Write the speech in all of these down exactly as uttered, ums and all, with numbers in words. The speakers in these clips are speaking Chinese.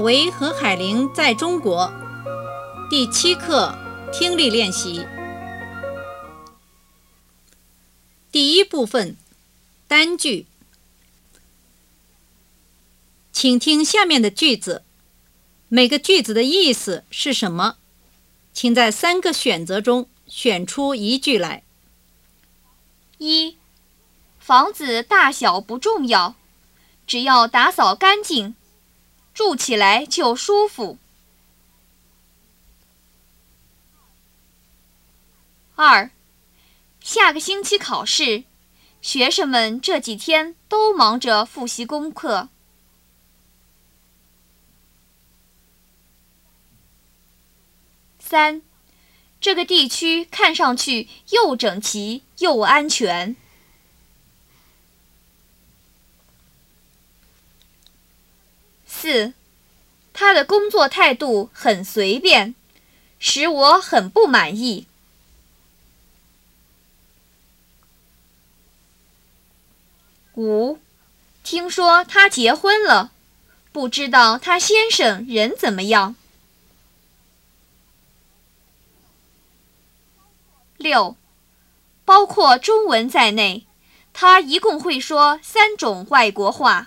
维和海玲在中国第七课听力练习。第一部分单句，请听下面的句子，每个句子的意思是什么？请在三个选择中选出一句来。 一，房子大小不重要，只要打扫干净，住起来就舒服。二，下个星期考试，学生们这几天都忙着复习功课。三，这个地区看上去又整齐又安全。四，他的工作态度很随便，使我很不满意。五，听说他结婚了，不知道他先生人怎么样。六，包括中文在内，他一共会说三种外国话。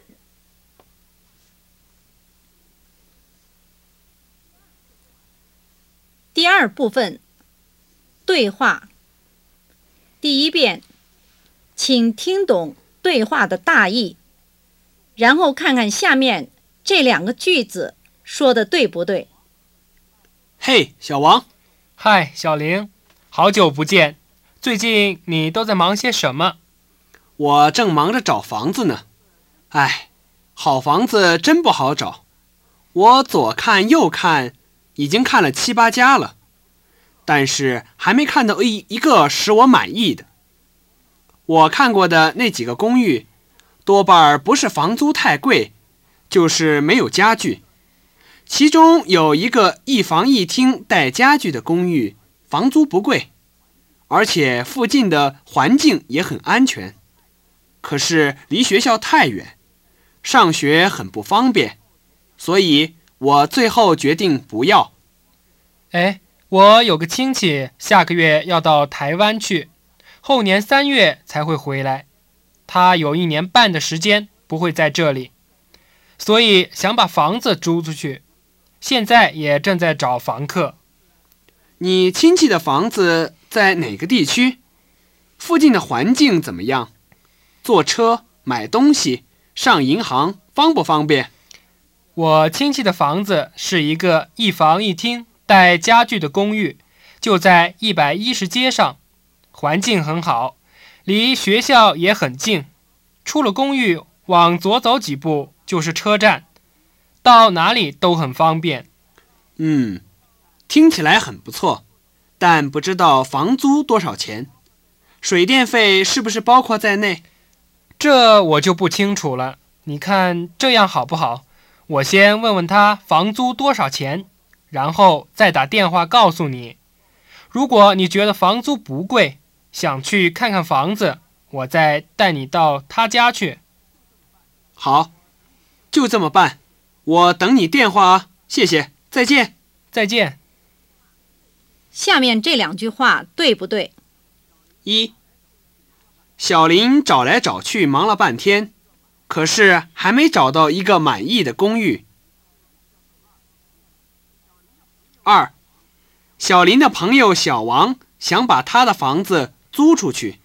第二部分对话。第一遍，请听懂对话的大意，然后看看下面这两个句子说的对不对。 嘿，小王。 嗨，小玲，好久不见，最近你都在忙些什么？ 我正忙着找房子呢。哎，好房子真不好找，我左看右看，已经看了七八家了，但是还没看到一一个使我满意的。我看过的那几个公寓，多半不是房租太贵，就是没有家具。其中有一个一房一厅带家具的公寓，房租不贵，而且附近的环境也很安全。可是离学校太远，上学很不方便，所以我最后决定不要。 哎，我有个亲戚下个月要到台湾去，后年三月才会回来，他有一年半的时间不会在这里，所以想把房子租出去，现在也正在找房客。 你亲戚的房子在哪个地区？附近的环境怎么样？坐车、买东西、上银行方不方便？ 我亲戚的房子是一个一房一厅带家具的公寓，就在一百一十街上，环境很好，离学校也很近，出了公寓往左走几步就是车站，到哪里都很方便。 嗯，听起来很不错，但不知道房租多少钱，水电费是不是包括在内？ 这我就不清楚了，你看这样好不好？我先问问他房租多少钱，然后再打电话告诉你。如果你觉得房租不贵，想去看看房子，我再带你到他家去。 好，就这么办，我等你电话啊，谢谢，再见。 再见。 下面这两句话对不对？ 一，小林找来找去忙了半天，可是还没找到一个满意的公寓。二，小林的朋友小王想把他的房子租出去。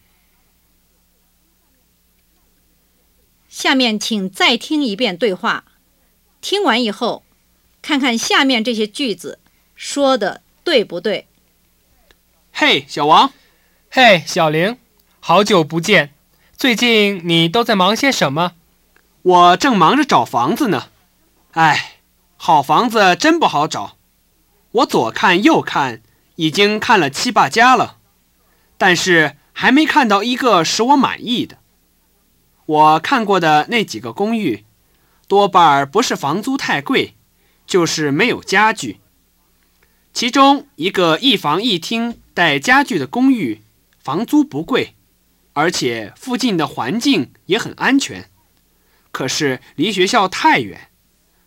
下面请再听一遍对话，听完以后，看看下面这些句子说的对不对。 嘿，小王。 嘿，小玲，好久不见，最近你都在忙些什么？ 我正忙着找房子呢。哎，好房子真不好找，我左看右看，已经看了七八家了，但是还没看到一个使我满意的。我看过的那几个公寓，多半不是房租太贵，就是没有家具。其中一个一房一厅带家具的公寓，房租不贵，而且附近的环境也很安全。可是离学校太远，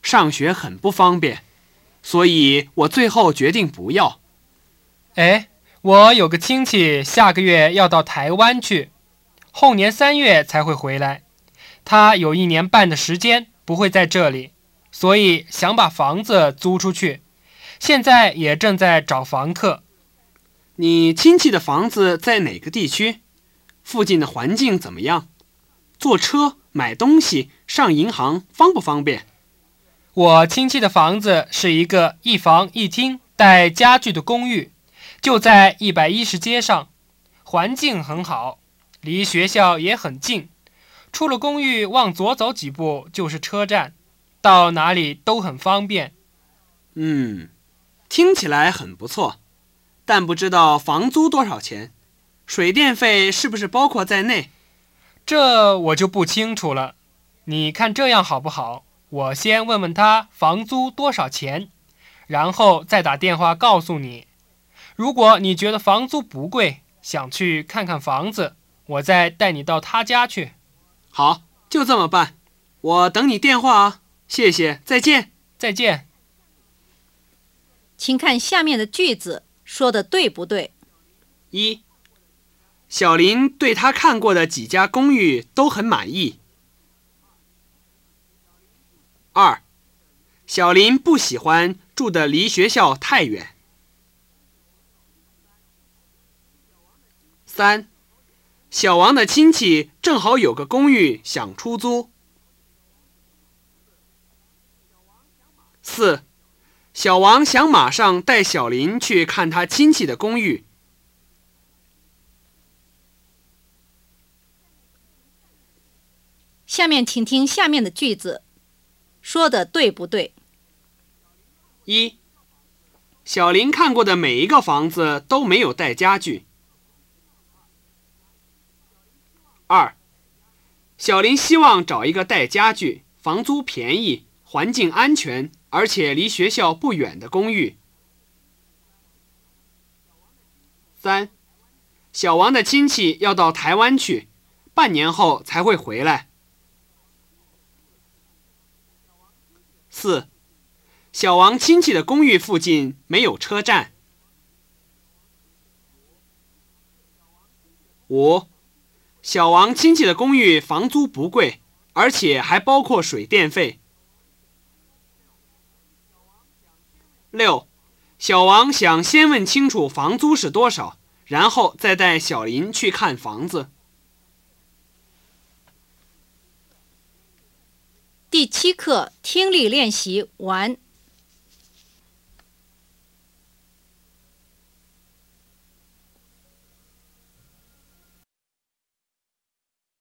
上学很不方便，所以我最后决定不要。 哎，我有个亲戚下个月要到台湾去，后年三月才会回来。他有一年半的时间不会在这里，所以想把房子租出去，现在也正在找房客。 你亲戚的房子在哪个地区？附近的环境怎么样？坐车、买东西、上银行方不方便？ 我亲戚的房子是一个一房一厅带家具的公寓，就在一百一十街上，环境很好，离学校也很近。出了公寓往左走几步就是车站，到哪里都很方便。 嗯，听起来很不错，但不知道房租多少钱，水电费是不是包括在内？ 这我就不清楚了。你看这样好不好？我先问问他房租多少钱，然后再打电话告诉你。如果你觉得房租不贵，想去看看房子，我再带你到他家去。 好，就这么办。我等你电话啊，谢谢，再见。 再见。 请看下面的句子，说的对不对？ 一，小林对他看过的几家公寓都很满意。二，小林不喜欢住的离学校太远。三，小王的亲戚正好有个公寓想出租。四，小王想马上带小林去看他亲戚的公寓。 下面请听下面的句子，说的对不对？ 一，小林看过的每一个房子都没有带家具。二，小林希望找一个带家具、房租便宜、环境安全，而且离学校不远的公寓。三，小王的亲戚要到台湾去，半年后才会回来。四，小王亲戚的公寓附近没有车站。五，小王亲戚的公寓房租不贵，而且还包括水电费。六，小王想先问清楚房租是多少，然后再带小林去看房子。 第七课听力练习完。